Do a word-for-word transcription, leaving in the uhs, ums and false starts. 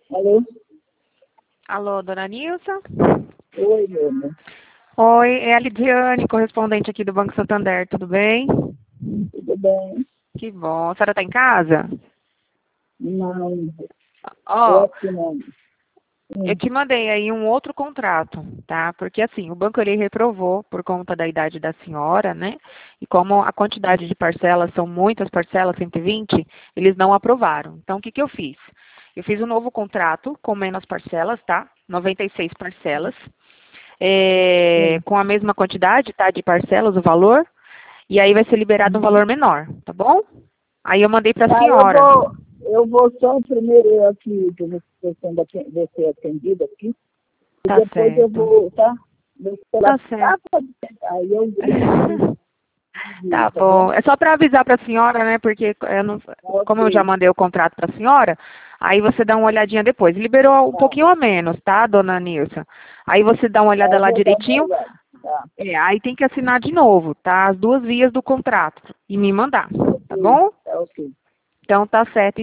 Alô? Alô, dona Nilza? Oi, meu amor. Oi, é a Lidiane, correspondente aqui do Banco Santander, tudo bem? Tudo bem? Que bom. A senhora está em casa? Não, Ó, estou aqui não. eu Hum, te mandei aí um outro contrato, tá? Porque assim, o banco ele reprovou por conta da idade da senhora, né? E como a quantidade de parcelas são muitas parcelas, cento e vinte, eles não aprovaram. Então, o que que eu fiz? Eu fiz um novo contrato com menos parcelas, tá? noventa e seis parcelas, é, sim. com a mesma quantidade, tá? De parcelas, o valor. E aí vai ser liberado um Uhum. valor menor, tá bom? Aí eu mandei para a Tá, eu senhora. vou, eu vou só primeiro aqui, que eu vou ver se ainda tem- ver se é atendido aqui, e Tá depois eu certo. vou, tá? Ver se ela Tá certo. acaba de sentar. Aí eu vejo e envio, Tá tá bom? bom. É só para avisar para a senhora, né? Porque eu não- como eu já Ok, mandei o contrato para a senhora, aí você dá uma olhadinha depois. Liberou um tá. pouquinho a menos, tá, dona Nilson? Aí você dá uma Tá, olhada eu lá vou dar uma direitinho. olhada. Tá, É, aí tem que assinar de novo, tá? As duas vias do contrato e me mandar, tá ok, bom? tá ok. Então tá certo.